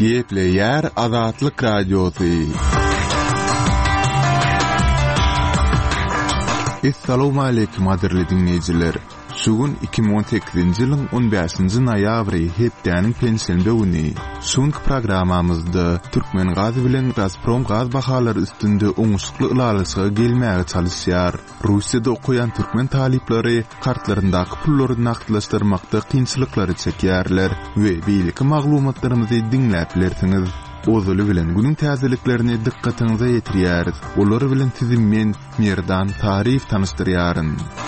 Gepleyer Azatlyk Radiosu. Assalamu alaykum adirli dinleyijiler. Şugun 2018-nji ýylyň 15-nji noýabry hepdeniň pensiýende güni. Şuňky programamyzda Türkmen gazy bilen Gazprom gaz bahalary üstünde oňuşykly ulalyşyga gelmäge çalışýar. Russiýada okuyan türkmen talipleri kartlaryndaky pullary nakdlaşdyrmakda kynçylyklary çekýärler we beýleki maglumatlarymyzy dinläp bilersiňiz. Ozuly bilen günüň täzeliklerini dikkatiňize ýetirýäris. Olary bilen sizin men Merdan Tarif tanışdyrýaryn.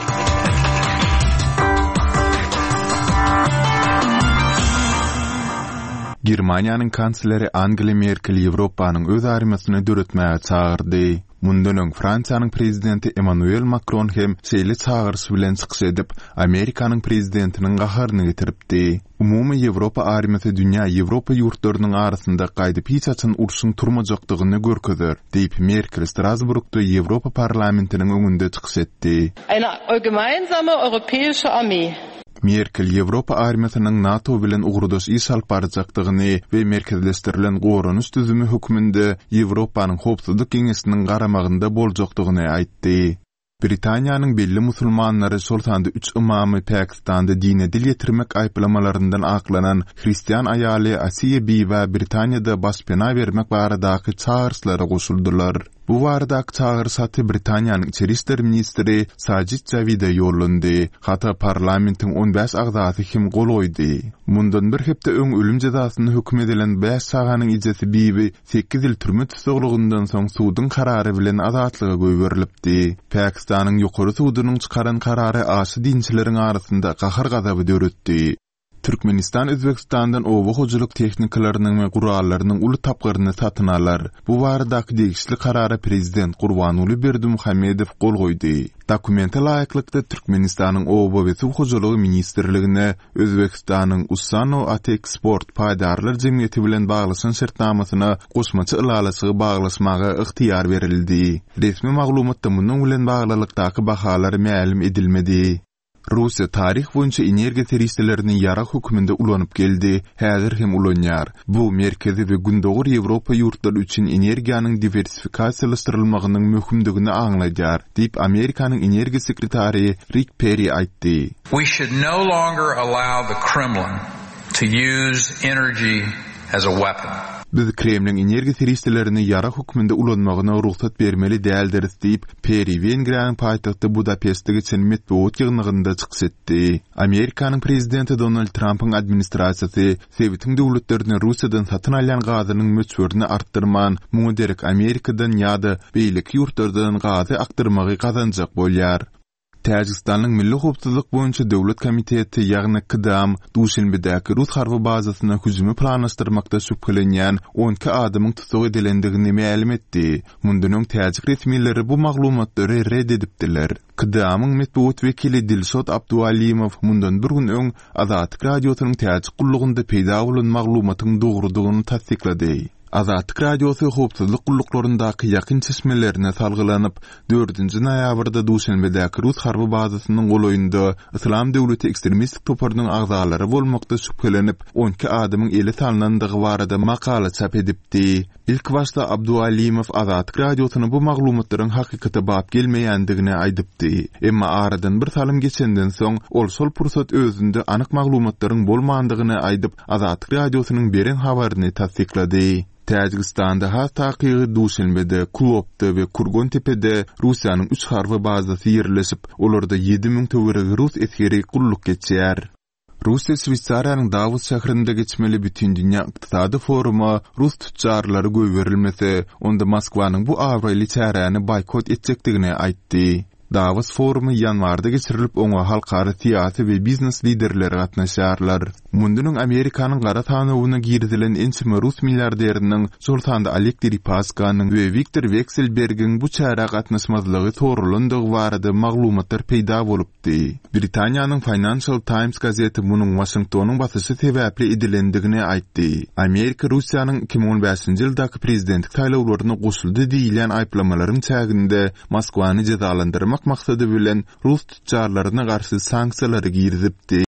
Germaniýanyň kansleri Angela Merkel Ýewropanyň öz armiýasyny döretmäge çağırdy. Mundan öň Fransiýanyň prezidenti Emmanuel Macron hem şeýle çağırşy bilen çykyş edip Amerikanyň prezidentiniň gaharyny getiripdi. Umumy Ýewropa armiýasy dünýä Ýewropa ýurtlarynyň arasynda gaýdyp hiç açan urşuň turmajakdygyny görkezýär, diýip Merkel Strasburgda Ýewropa parlamentiniň öňünde çykyş etdi. Eine gemeinsame europäische Armee. Merkel Ýewropa armiýasynyň NATO bilen ugrudaş iş alyp barjakdygyny we merkezleşdirilen goranyş düzümi hökmünde Ýewropanyň howpsuzlyk geňeşiniň garamagynda boljakdygyny aýtdy. Britaniýanyň belli musulmanlary şoltanda 3 imamy Pakistanda dine dil ýetirmek aýplamalarinden aklanan Hristiýan aýaly Asiýa Biwa Britaniýada başpena bermek baradaky çağırşlara goşuldylar. Bu baradaky çağırşaty Britaniýanyň içeri işler ministri Sajid Javida ýollandy. Hata parlamentiň 15 agzasy hem gol oýdy. Mundan bir hepde öň ölüm jazasyny hökm edilen 5 saganyň ijesi Bibi 8 ýyl türme tutuklygyndan soň suwdyň karary bilen azatlyga goýberilipdi. Pakistanyň ýokary suwdynyň çykaran karary aşy dinçileriň arasynda gahar gazaby döretdi. Türkmenistan Özbekistandan owa hojulyk tehnikalarynyň we gurallarynyň uly tapgyryny satyn alar. Bu baradaky degişli karara prezident Gurbanuly Berdimuhammedow gol goýdy. Dokumenta laýyklykda Türkmenistanyň owa we suw hojulygy ministrligine Özbekistanyň Usano Ateksport paýdarlar jemgyýeti bilen baglaşan şertnamasyna goşmaçy ulalyşygy baglaşmaga ygtyýar berildi. Resmi maglumatda munyň bilen baglykdaky bahalary ma'lum edilmedi. Russiya tarih boýunça energiýa teristlerini ýara hökmünde ulanyp geldi, häzir hem ulanýar. Bu merkezi we gündogur Ýewropa ýurtlary üçin energiýanyň diversifikasiýalaşdyrylmagynyň möhümdigini aňlaýar, diýip Amerikanyň energiýa sekretary Rick Perry aýtdy. We should no longer allow the Kremlin to use energy as a weapon. Biz Kremlin energiýa teristlerini ýara hökmünde ulanmagyna ruhsat bermeli däldiris diýip Perry Wengriýanyň paýtagty Budapestde geçen medeniýet ýygnygynda çykyş etdi. Amerikanyň prezidenti Donald Trumpyň administrasiýasy Sowet döwletlerini Russiýadan satyn alýan gazynyň möçberini artdyrman, muňa derek Amerikadan ýa-da beýleki ýurtlardan gazy akdyrmagy gazanjak bolýar. Täjikistanyň Milli Howpsuzlyk boýunça döwlet komiteti ýagny KDAM Duşenbedäki Rus harby bazasyna hüjümi planlaşdyrmakda şüphelenýän 12 adamyň tutuk edilendigini ma'lum etdi. Mundan täjik resmiýetleri bu maglumatlary red edipdiler. KDAMyň medeniýet wekili Dilşat Abdualimow mundan bir gün öň Azatlyk radiosynyň täjik gullugynda peýda bolan maglumatyň dogrudygyny tasdiklady. Azatlyk radiosu howpsuzlyk gulluklaryndaky ýakyn çeşmelerine salgylanyp 4-nji noýabrda Duşenbedäki Rus harby bazasynyň goloýunda Islam döwleti ekstremistik toparynyň agzalary bolmakda şüphelenip 12 adamyň eli tanlandygy barada makala çap edipdi. İlk başda Abdualimow Azatlyk radiosyny bu maglumatlaryň hakykata bap gelmeýändigini aýdypdy. Emma aradan bir salym geçenden soň ol şol pursat özünde anyk maglumatlaryň bolmandygyny aýdyp Azatlyk radiosynyň beren habaryny tasdiklady. Täjikistanda has takygy Duşenbede, Kulopda we Kurgontepe'de Russiýanyň 3 harby bazasy ýerleşip, olarda 7000 töwereg Rus eskeri gulluk geçýär. Russiýa Şwýçariýanyň Davos şäherinde geçmeli bütün dünýä ykdysady forumy Rus tüccarlary göýberilmese, onda Moskwanyň bu awraly çäräni boykot etjekdigini aýtdy. Davos forumu ýanwarda geçirilip oňa halkara siýasy we biznes liderleri gatnaşýarlar. Mundan Amerikanyň gara tanywyna girdilen ençime Rus milliarderiniň Sultan Aleksey Paskanyň we Viktor Vekselbergiň bu çäre gatnaşmazlygy torulandygy barada maglumatlar peýda bolupdy. Britaniýanyň Financial Times gazeti munyň Washingtonyň basysy sebäpli edilendigini aýtdy. Amerika Russiýanyň 2015-nji ýyldaky prezidentlik saýlawlaryna goşuldy diýilen aýplamalaryň çäginde Moskwany jazalandyrmak maksady bilen Rus tüccarlaryna garşy sanksiýalary girizipdi.